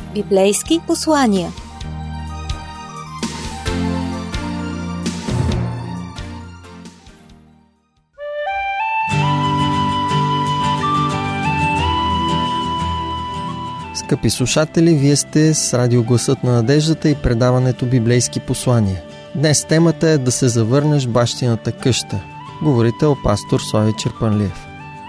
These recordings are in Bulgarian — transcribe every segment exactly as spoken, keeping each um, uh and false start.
Библейски послания. Скъпи слушатели, вие сте с радио Гласът на надеждата и предаването Библейски послания. Днес темата е да се завърнеш в бащината къща. Говорител пастор Слави Черпанлиев.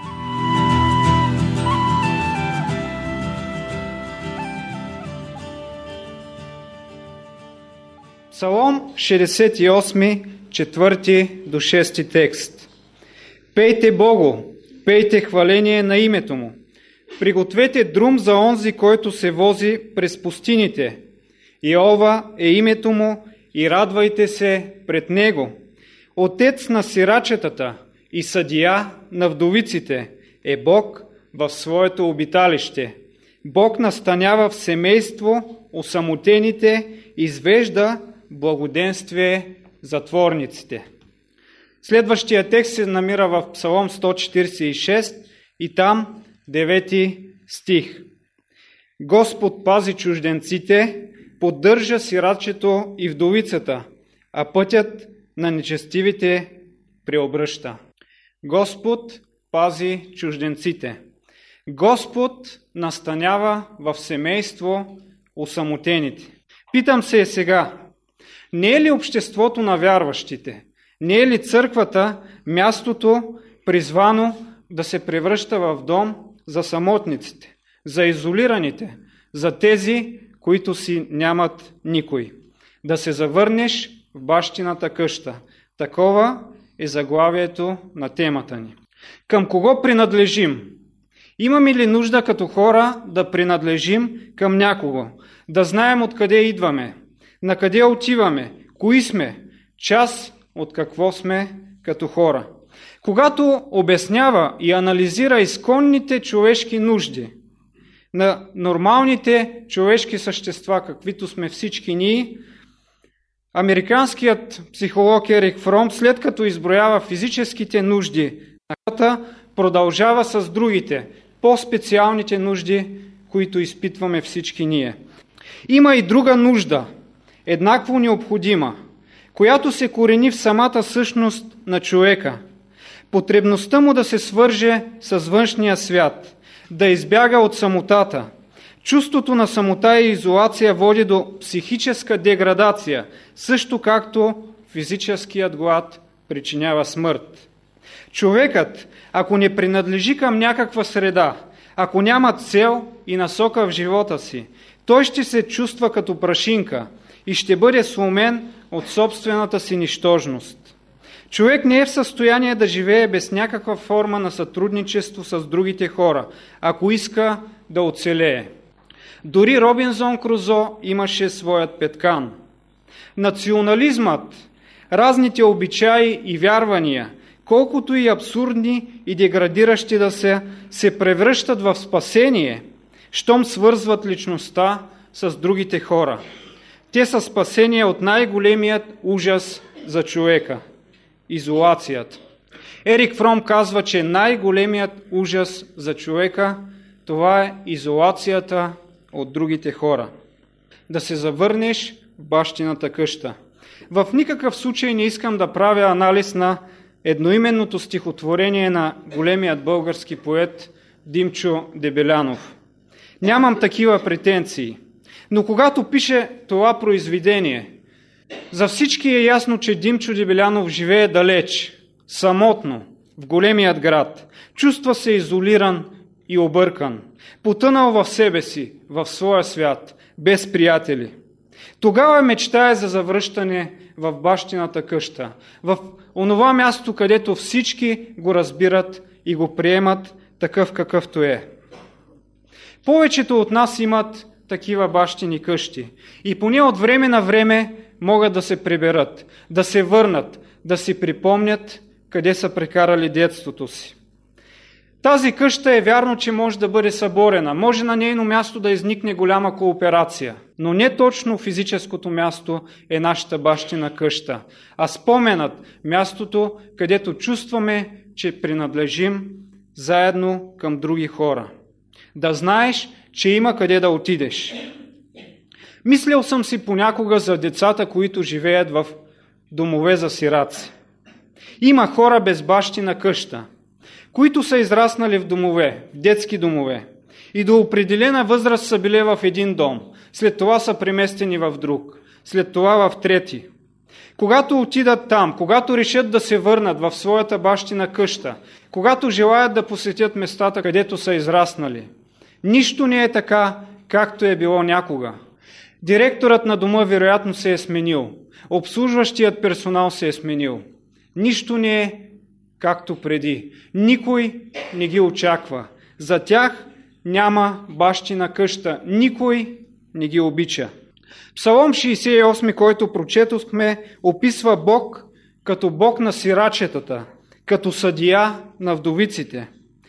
Псалом шестдесет и осми, четвърти до шести текст. Пейте Богу, пейте хваление на името Му. Пригответе друм за онзи, който се вози през пустините. Йеова е името Му и радвайте се пред Него. Отец на сирачетата и съдия на вдовиците е Бог в своето обиталище. Бог настанява в семейство осамотените, извежда благоденствие затворниците. Следващия текст се намира в Псалом сто четиридесет и шест и там девети стих. Господ пази чужденците, поддържа сирачето и вдовицата, а пътят на нечестивите преобръща. Господ пази чужденците. Господ настанява в семейство осамотените. Питам се сега, не е ли обществото на вярващите, не е ли църквата мястото призвано да се превръща в дом за самотниците, за изолираните, за тези, които си нямат никой? Да се завърнеш в бащината къща. Такова е заглавието на темата ни. Към кого принадлежим? Имаме ли нужда като хора да принадлежим към някого? Да знаем откъде идваме, на къде отиваме, кои сме, част от какво сме като хора. Когато обяснява и анализира изконните човешки нужди на нормалните човешки същества, каквито сме всички ние, американският психолог Ерик Фром, след като изброява физическите нужди на хората, продължава с другите, по-специалните нужди, които изпитваме всички ние. Има и друга нужда, еднакво необходима, която се корени в самата същност на човека. Потребността му да се свърже с външния свят, да избяга от самотата. Чувството на самота и изолация води до психическа деградация, също както физическият глад причинява смърт. Човекът, ако не принадлежи към някаква среда, ако няма цел и насока в живота си, той ще се чувства като прашинка и ще бъде сломен от собствената си нищожност. Човек не е в състояние да живее без някаква форма на сътрудничество с другите хора, ако иска да оцелее. Дори Робинзон Крузо имаше своят петкан. Национализмът, разните обичаи и вярвания, колкото и абсурдни и деградиращи да се, се превръщат в спасение, щом свързват личността с другите хора. Те са спасение от най-големият ужас за човека – изолацията. Ерик Фром казва, че най-големият ужас за човека – това е изолацията от другите хора. Да се завърнеш в бащината къща. В никакъв случай не искам да правя анализ на едноименното стихотворение на големият български поет Димчо Дебелянов. Нямам такива претенции. Но когато пише това произведение, за всички е ясно, че Димчо Дебелянов живее далеч, самотно, в големият град. Чувства се изолиран и объркан, потънал в себе си, в своя свят, без приятели. Тогава мечтае за завръщане в бащината къща, в онова място, където всички го разбират и го приемат такъв какъвто е. Повечето от нас имат такива бащини къщи и поне от време на време могат да се приберат, да се върнат, да си припомнят къде са прекарали детството си. Тази къща е вярно, че може да бъде съборена, може на нейно място да изникне голяма кооперация, но не точно физическото място е нашата бащина къща, а споменът, мястото, където чувстваме, че принадлежим заедно към други хора. Да знаеш, че има къде да отидеш. Мислил съм си понякога за децата, които живеят в домове за сираци. Има хора без бащи на къща, които са израснали в домове, в детски домове и до определена възраст са били в един дом, след това са преместени в друг, след това в трети. Когато отидат там, когато решат да се върнат в своята бащина къща, когато желаят да посетят местата, където са израснали, нищо не е така, както е било някога. Директорът на дома вероятно се е сменил, обслужващият персонал се е сменил. Нищо не е както преди. Никой не ги очаква. За тях няма бащина къща. Никой не ги обича. Псалом шейсет и осми, който прочетохме, описва Бог като Бог на сирачетата, като съдия на вдовиците.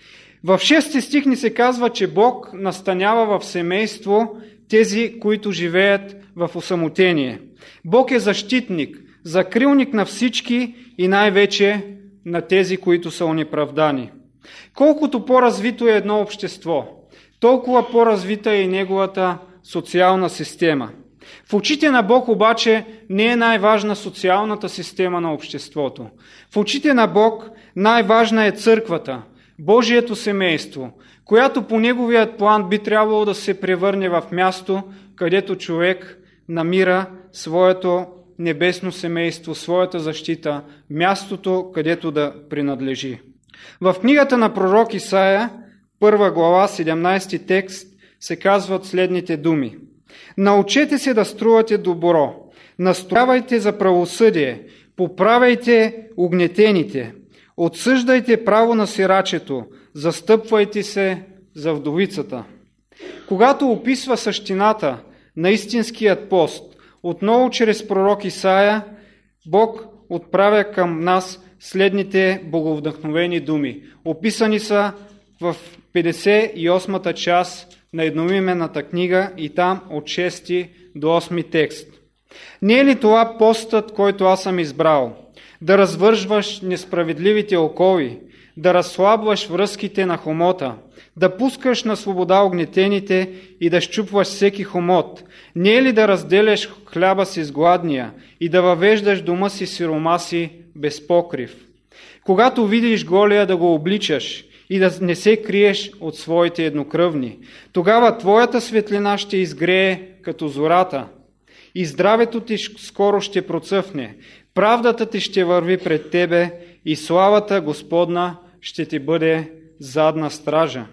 В шести стих ни се казва, че Бог настанява в семейство тези, които живеят в осамотение. Бог е защитник, закрилник на всички и най-вече на тези, които са онеправдани. Колкото по-развито е едно общество, толкова по-развита е и неговата социална система. В очите на Бог обаче не е най-важна социалната система на обществото. В очите на Бог най-важна е църквата, Божието семейство, която по неговият план би трябвало да се превърне в място, където човек намира своето небесно семейство, своята защита, мястото, където да принадлежи. В книгата на пророк Исаия, първа глава, седемнадесети текст, се казват следните думи. Научете се да струвате добро, настоявайте за правосъдие, поправяйте угнетените, отсъждайте право на сирачето, застъпвайте се за вдовицата. Когато описва същината на истинският пост, отново чрез пророк Исаия, Бог отправя към нас следните боговдъхновени думи. Описани са в петдесет и осмата част на едноименната книга и там от шести до осми текст. Не е ли това постът, който аз съм избрал? Да развържваш несправедливите окови, да разслабваш връзките на хомота, да пускаш на свобода огнетените и да щупваш всеки хомот. Не е ли да разделяш хляба си с гладния и да въвеждаш дома си сиромаси без покрив? Когато видиш голия, да го обличаш и да не се криеш от своите еднокръвни, тогава твоята светлина ще изгрее като зората и здравето ти скоро ще процъфне, правдата ти ще върви пред тебе и славата Господна ще ти бъде задна стража.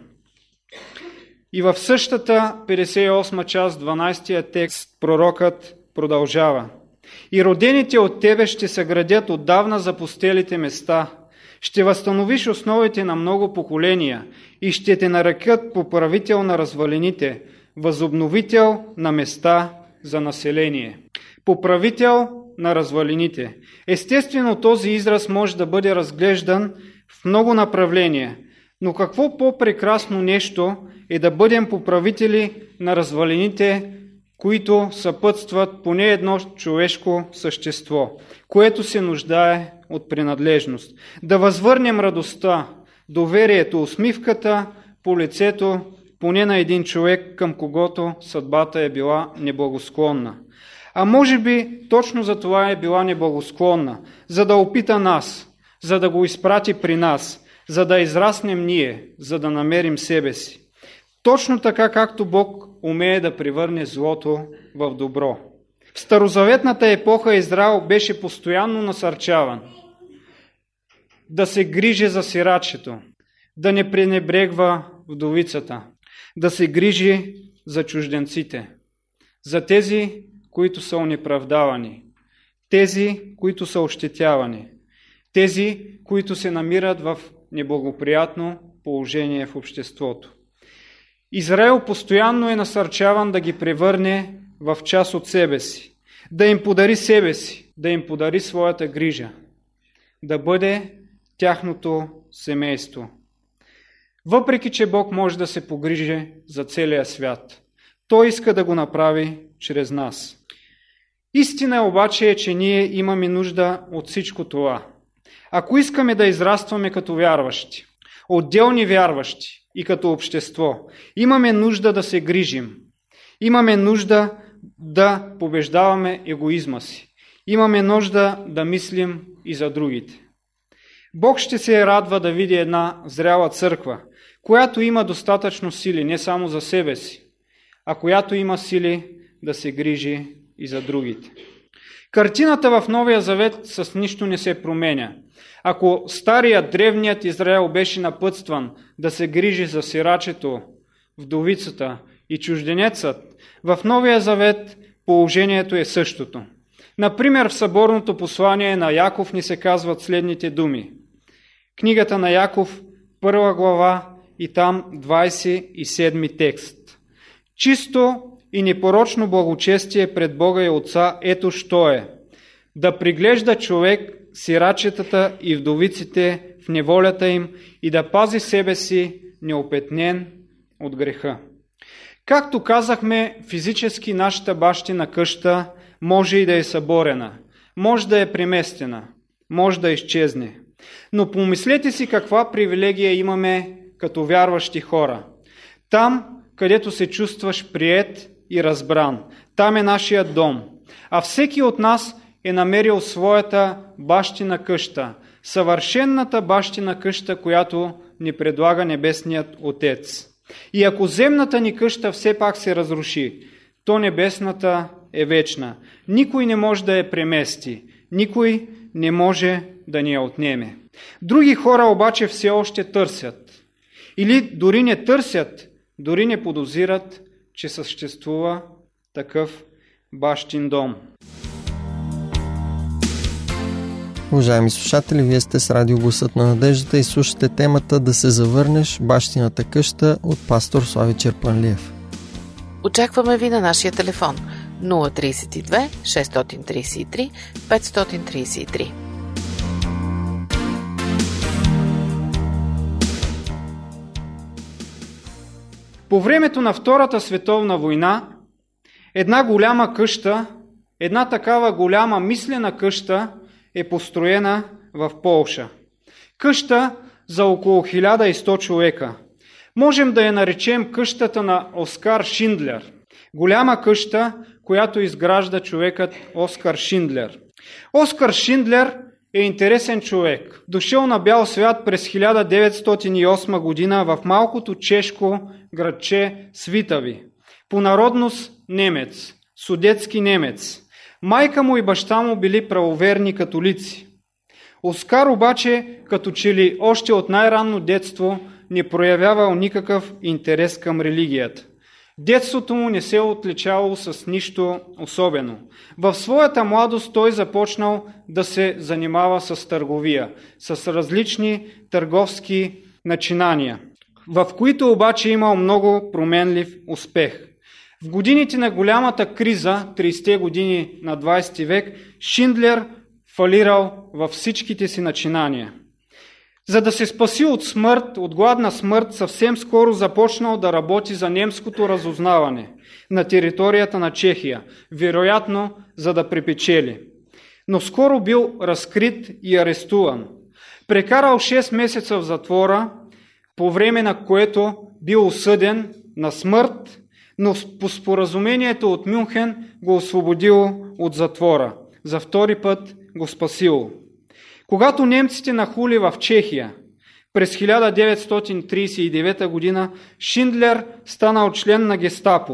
И в същата петдесет и осма част, дванадесетия текст, пророкът продължава. И родените от тебе ще съградят отдавна запустелите места, ще възстановиш основите на много поколения и ще те нарекат поправител на развалините, възобновител на места за население. Поправител на развалините. Естествено, този израз може да бъде разглеждан в много направления, но какво по-прекрасно нещо е да бъдем поправители на развалините, които съпътстват поне едно човешко същество, което се нуждае от принадлежност. Да възвърнем радостта, доверието, усмивката по лицето поне на един човек, към когото съдбата е била неблагосклонна. А може би точно за това е била неблагосклонна, за да опита нас, за да го изпрати при нас, за да израснем ние, за да намерим себе си. Точно така, както Бог умее да превърне злото в добро. В старозаветната епоха Израел беше постоянно насърчаван да се грижи за сирачето, да не пренебрегва вдовицата, да се грижи за чужденците, за тези, които са онеправдавани, тези, които са ощетявани, тези, които се намират в неблагоприятно положение в обществото. Израел постоянно е насърчаван да ги превърне в част от себе си, да им подари себе си, да им подари своята грижа, да бъде тяхното семейство. Въпреки че Бог може да се погрижи за целия свят, Той иска да го направи чрез нас. Истина е обаче е, че ние имаме нужда от всичко това. Ако искаме да израстваме като вярващи, отделни вярващи и като общество, имаме нужда да се грижим. Имаме нужда да побеждаваме егоизма си. Имаме нужда да мислим и за другите. Бог ще се радва да види една зряла църква, която има достатъчно сили не само за себе си, а която има сили да се грижи и за другите. Картината в Новия Завет с нищо не се променя. Ако старият, древният Израел беше напътстван да се грижи за сирачето, вдовицата и чужденецът, в Новия Завет положението е същото. Например, в съборното послание на Яков ни се казват следните думи. Книгата на Яков, първа глава и там двадесет и седми текст. Чисто и непорочно благочестие пред Бога и Отца, ето що е. Да приглежда човек сирачетата и вдовиците в неволята им и да пази себе си неопетнен от греха. Както казахме, физически нашата бащина къща може и да е съборена, може да е преместена, може да изчезне. Но помислете си каква привилегия имаме като вярващи хора. Там, където се чувстваш приет и разбран, там е нашият дом. А всеки от нас е намерил своята бащина къща, съвършенната бащина къща, която ни предлага Небесният Отец. И ако земната ни къща все пак се разруши, то небесната е вечна. Никой не може да я премести, никой не може да ни я отнеме. Други хора обаче все още търсят. Или дори не търсят, дори не подозират, че съществува такъв бащин дом. Уважаеми слушатели, вие сте с Радио Гласът на надеждата и слушате темата "Да се завърнеш, бащината къща" от пастор Слави Черпанлиев. Очакваме ви на нашия телефон нула три две шест три три пет три три. По времето на Втората световна война, една голяма къща, една такава голяма мислена къща е построена в Полша. Къща за около хиляда и сто човека. Можем да я наречем къщата на Оскар Шиндлер. Голяма къща, която изгражда човекът Оскар Шиндлер. Оскар Шиндлер е интересен човек. Дошъл на бял свят през хиляда деветстотин и осма година в малкото чешко градче Свитави. По народност немец, судетски немец. Майка му и баща му били правоверни католици. Оскар обаче, като че ли още от най-ранно детство, не проявявал никакъв интерес към религията. Детството му не се е отличавало с нищо особено. В своята младост той започнал да се занимава с търговия, с различни търговски начинания, в които обаче имал много променлив успех. В годините на голямата криза, тридесетте години на двадесети век, Шиндлер фалирал във всичките си начинания. За да се спаси от смърт, от гладна смърт, съвсем скоро започнал да работи за немското разузнаване на територията на Чехия, вероятно за да препечели. Но скоро бил разкрит и арестуван. Прекарал шест месеца в затвора, по време на което бил осъден на смърт, но по споразумението от Мюнхен го освободило от затвора. За втори път го спасило. Когато немците нахули в Чехия през хиляда деветстотин тридесет и девета година, Шиндлер станал член на Гестапо,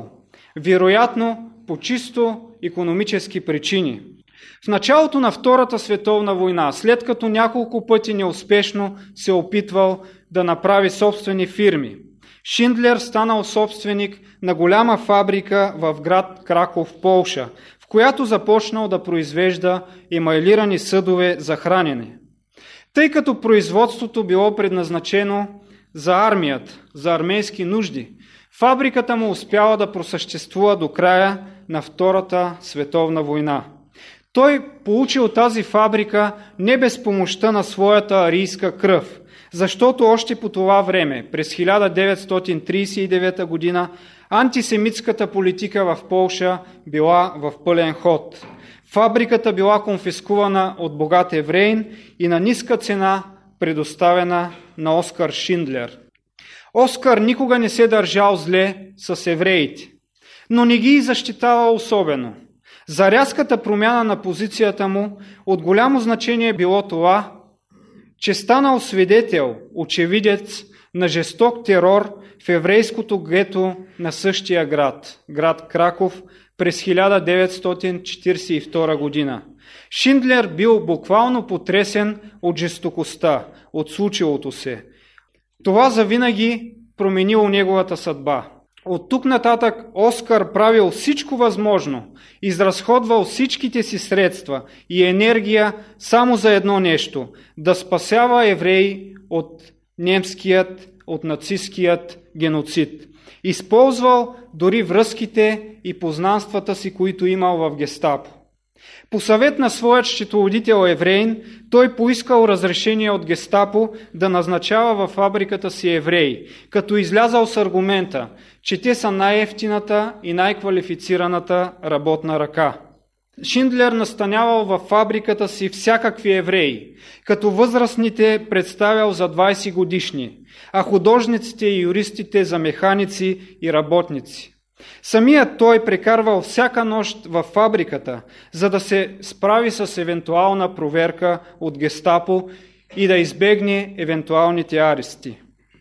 вероятно по чисто икономически причини. В началото на Втората световна война, след като няколко пъти неуспешно се опитвал да направи собствени фирми, Шиндлер станал собственик на голяма фабрика в град Краков, Полша, в която започнал да произвежда емайлирани съдове за хранене. Тъй като производството било предназначено за армията, за армейски нужди, фабриката му успяла да просъществува до края на Втората световна война. Той получил тази фабрика не без помощта на своята арийска кръв, защото още по това време, през хиляда деветстотин тридесет и девета година, антисемитската политика в Полша била в пълен ход. Фабриката била конфискувана от богат евреин и на ниска цена предоставена на Оскар Шиндлер. Оскар никога не се държал зле с евреите. но не ги защитава особено. За рязката промяна на позицията му от голямо значение било това, че станал свидетел, очевидец на жесток терор в еврейското гето на същия град, град Краков, през хиляда деветстотин четиридесет и втора година. Шиндлер бил буквално потресен от жестокостта, от случилото се. Това завинаги променило неговата съдба. От тук нататък Оскар правил всичко възможно, изразходвал всичките си средства и енергия само за едно нещо – да спасява евреи от немският, от нацистският геноцид. Използвал дори връзките и познанствата си, които имал в Гестапо. По съвет на своят счетоводител евреин, той поискал разрешение от Гестапо да назначава във фабриката си евреи, като излязал с аргумента, че те са най-ефтината и най-квалифицираната работна ръка. Шиндлер настанявал във фабриката си всякакви евреи, като възрастните представял за двайсет годишни, а художниците и юристите за механици и работници. Самият той прекарвал всяка нощ във фабриката, за да се справи с евентуална проверка от Гестапо и да избегне евентуалните арести.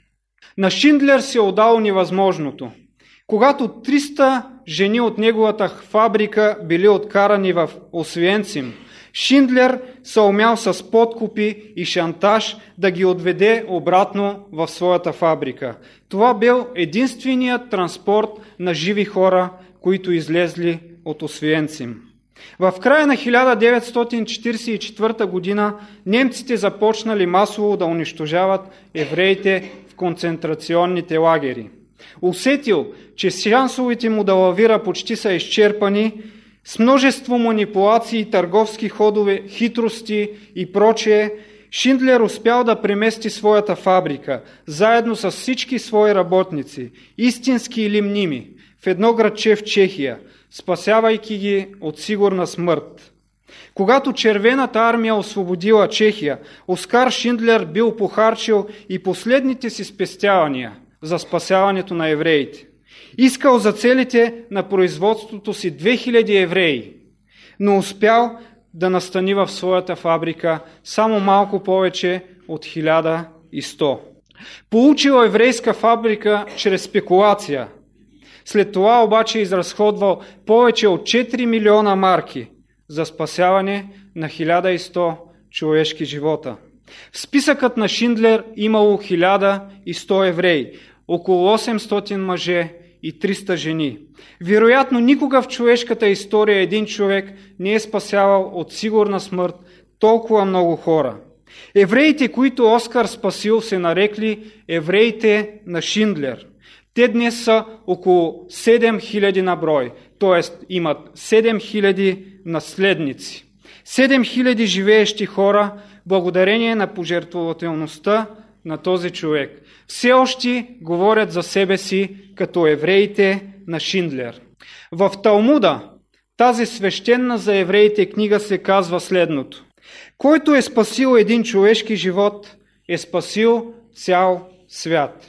На Шиндлер се отдало невъзможното. Когато триста жени от неговата фабрика били откарани в Освенцим, Шиндлер се умял с подкупи и шантаж да ги отведе обратно в своята фабрика. Това бил единственият транспорт на живи хора, които излезли от Освенцим. В края на хиляда деветстотин четиридесет и четвърта година немците започнали масово да унищожават евреите в концентрационните лагери. Усетил, че шансовете му да лавира почти са изчерпани, с множество манипулации, търговски ходове, хитрости и прочее, Шиндлер успял да премести своята фабрика, заедно с всички свои работници, истински или мними, в едно градче в Чехия, спасявайки ги от сигурна смърт. Когато Червената армия освободила Чехия, Оскар Шиндлер бил похарчил и последните си спестявания за спасяването на евреите. Искал за целите на производството си две хиляди евреи, но успял да настани в своята фабрика само малко повече от хиляда и сто. Получил еврейска фабрика чрез спекулация. След това обаче изразходвал повече от четири милиона марки за спасяване на хиляда и сто човешки живота. В списъкът на Шиндлер имало хиляда и сто евреи, около осемстотин мъже и триста жени. Вероятно, никога в човешката история един човек не е спасявал от сигурна смърт толкова много хора. Евреите, които Оскар спасил, се нарекли евреите на Шиндлер. Те днес са около седем хиляди на брой, т.е. имат седем хиляди наследници. седем хиляди живеещи хора, благодарение на пожертвователността на този човек. Все още говорят за себе си като евреите на Шиндлер. В Талмуда, тази свещена за евреите книга, се казва следното: който е спасил един човешки живот, е спасил цял свят.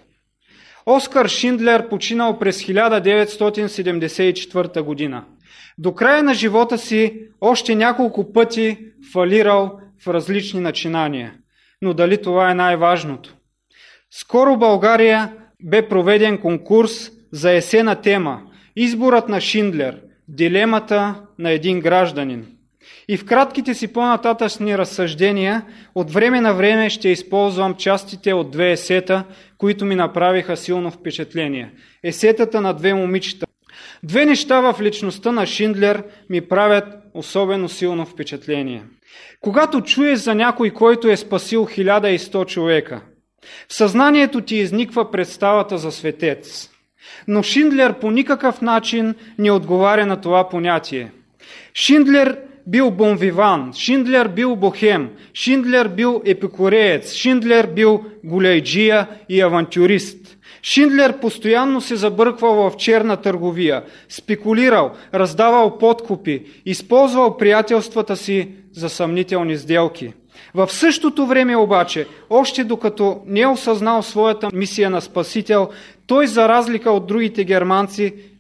Оскар Шиндлер починал през хиляда деветстотин седемдесет и четвърта година. До края на живота си още няколко пъти фалирал в различни начинания. Но дали това е най-важното? Скоро в България бе проведен конкурс за есена тема «Изборът на Шиндлер. Дилемата на един гражданин». И в кратките си по-нататъчни разсъждения от време на време ще използвам частите от две есета, които ми направиха силно впечатление. Есетата на две момичета. Две неща в личността на Шиндлер ми правят особено силно впечатление. Когато чуеш за някой, който е спасил хиляда и сто човека, в съзнанието ти изниква представата за светец. Но Шиндлер по никакъв начин не отговаря на това понятие. Шиндлер бил бонвиван, Шиндлер бил бохем, Шиндлер бил епикуреец, Шиндлер бил голейджия и авантюрист. Шиндлер постоянно се забърквал в черна търговия, спекулирал, раздавал подкупи, използвал приятелствата си за съмнителни сделки. В същото време обаче, още докато не е осъзнал своята мисия на спасител, той, за разлика от другите германци,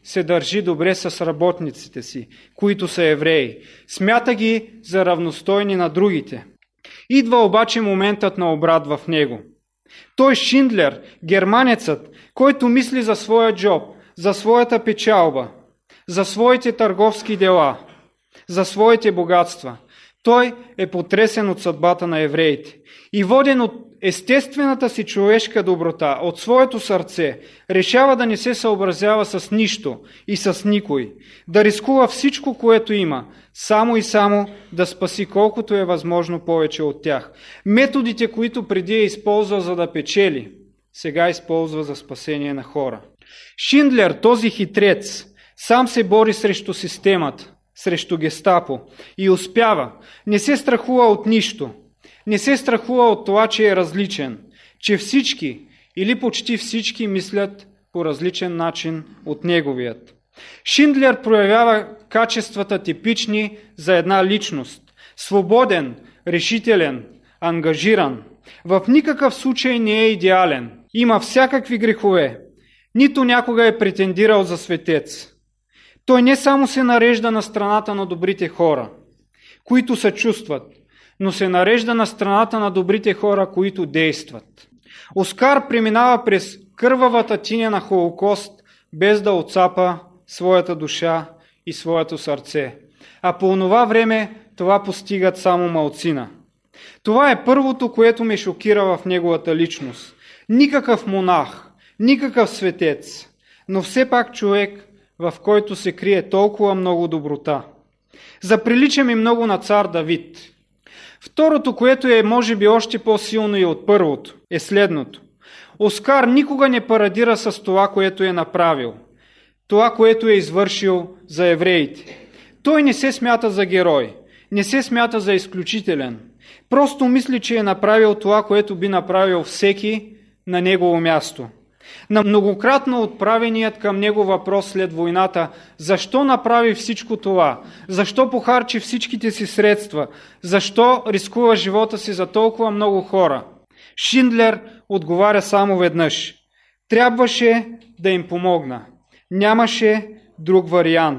се държи добре с работниците си, които са евреи. Смята ги за равностойни на другите. Идва обаче моментът на обрат в него. Той Шиндлер, германецът, който мисли за своя джоб, за своята печалба, за своите търговски дела, за своите богатства. Той е потресен от съдбата на евреите и воден от естествената си човешка доброта, от своето сърце, решава да не се съобразява с нищо и с никой, да рискува всичко, което има, само и само да спаси колкото е възможно повече от тях. Методите, които преди е използвал за да печели, сега използва за спасение на хора. Шиндлер, този хитрец, сам се бори срещу системата, срещу гестапо и успява. Не се страхува от нищо. Не се страхува от това, че е различен, че всички или почти всички мислят по различен начин от неговият. Шиндлер проявява качествата типични за една личност. Свободен, решителен, ангажиран. В никакъв случай не е идеален. Има всякакви грехове. Нито някога е претендирал за светец. Той не само се нарежда на страната на добрите хора, които съчувстват, но се нарежда на страната на добрите хора, които действат. Оскар преминава през кървавата тиня на Холокост, без да отцапа своята душа и своето сърце. А по онова време това постигат само малцина. Това е първото, което ме шокира в неговата личност. Никакъв монах, никакъв светец, но все пак човек, в който се крие толкова много доброта. Заприлича ми много на цар Давид. Второто, което е може би още по-силно и от първото, е следното. Оскар никога не парадира с това, което е направил, това, което е извършил за евреите. Той не се смята за герой, не се смята за изключителен. Просто мисли, че е направил това, което би направил всеки на негово място. На многократно отправеният към него въпрос след войната, защо направи всичко това, защо похарчи всичките си средства, защо рискува живота си за толкова много хора, Шиндлер отговаря само веднъж. Трябваше да им помогна. Нямаше друг вариант.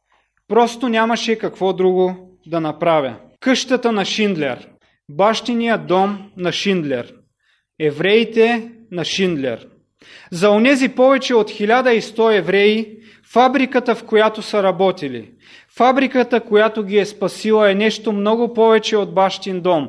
Просто нямаше какво друго да направя. Къщата на Шиндлер, бащиният дом на Шиндлер, евреите на Шиндлер. За онези повече от хиляда и сто евреи, фабриката, в която са работили, фабриката, която ги е спасила, е нещо много повече от бащин дом.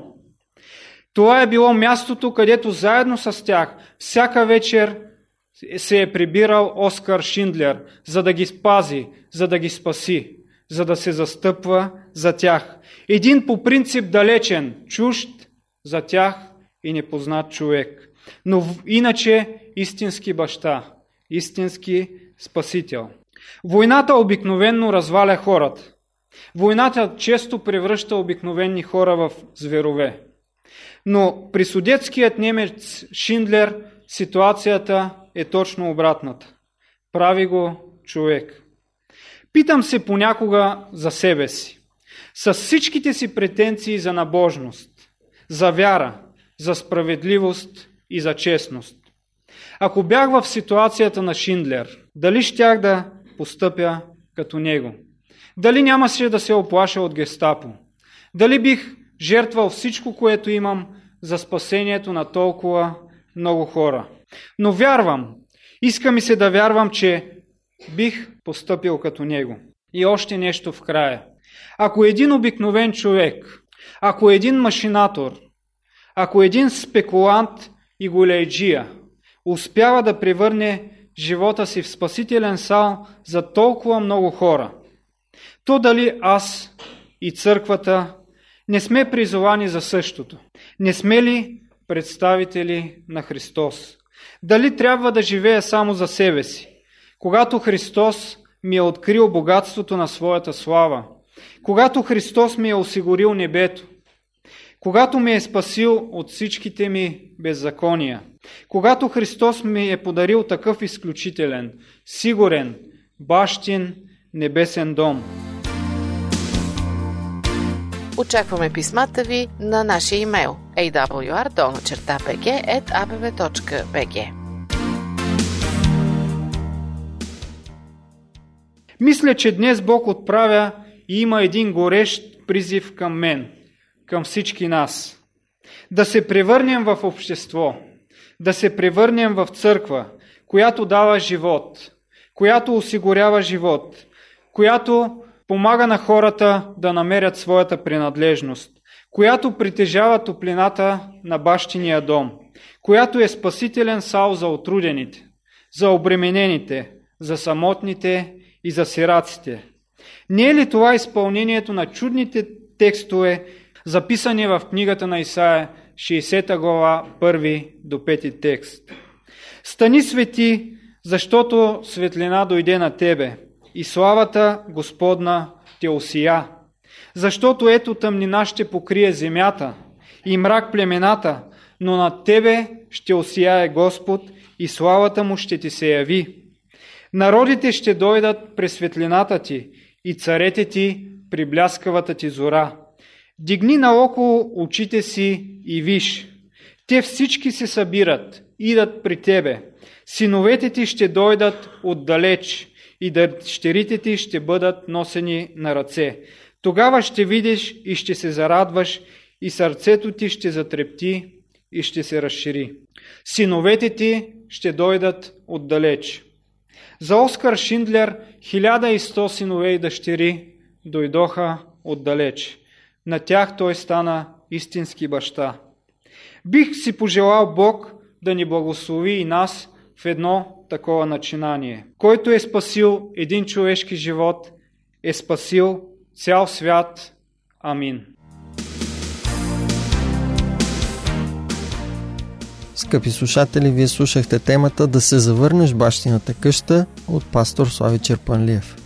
Това е било мястото, където заедно с тях всяка вечер се е прибирал Оскар Шиндлер, за да ги спази, за да ги спаси, за да се застъпва за тях. Един по принцип далечен, чужд за тях и непознат човек. Но иначе истински баща, истински спасител. Войната обикновенно разваля хората. Войната често превръща обикновени хора в зверове. Но при судетският немец Шиндлер ситуацията е точно обратната. Прави го човек. Питам се понякога за себе си. С всичките си претенции за набожност, за вяра, за справедливост и за честност. Ако бях в ситуацията на Шиндлер, дали щях да постъпя като него? Дали нямаше да се оплаша от гестапо? Дали бих жертвал всичко, което имам за спасението на толкова много хора? Но вярвам, иска ми се да вярвам, че бих постъпил като него. И още нещо в края. Ако един обикновен човек, ако един машинатор, ако един спекулант и голейджия успява да превърне живота си в спасителен сал за толкова много хора, то дали аз и църквата не сме призовани за същото? Не сме ли представители на Христос? Дали трябва да живея само за себе си, когато Христос ми е открил богатството на своята слава, когато Христос ми е осигурил небето, когато ми е спасил от всичките ми беззакония, когато Христос ми е подарил такъв изключителен, сигурен, бащин, небесен дом? Очакваме писмата ви на нашия имейл ей дабъл ю ар долна черта би джи ет а би ви точка би джи. Мисля, че днес Бог отправя и има един горещ призив към мен, към всички нас. Да се превърнем в общество, да се превърнем в църква, която дава живот, която осигурява живот, която помага на хората да намерят своята принадлежност, която притежава топлината на бащиния дом, която е спасителен сал за отрудените, за обременените, за самотните и за сираците. Не е ли това изпълнението на чудните текстове, записани в книгата на Исаия, шейсета глава, първи до пети текст? Стани свети, защото светлина дойде на тебе и славата Господна те осия. Защото ето тъмнина ще покрие земята и мрак племената, но над тебе ще осияе Господ и славата му ще ти се яви. Народите ще дойдат през светлината ти и царете ти при бляскавата ти зора. Дигни наоколо очите си и виж. Те всички се събират, идат при тебе. Синовете ти ще дойдат отдалеч и дъщерите ти ще бъдат носени на ръце. Тогава ще видиш и ще се зарадваш и сърцето ти ще затрепти и ще се разшири. Синовете ти ще дойдат отдалеч. За Оскар Шиндлер хиляда и сто синове и дъщери дойдоха отдалеч. На тях той стана истински баща. Бих си пожелал Бог да ни благослови и нас в едно такова начинание. Който е спасил един човешки живот, е спасил цял свят. Амин. Скъпи слушатели, вие слушахте темата "Да се завърнеш в бащината къща" от пастор Слави Черпанлиев.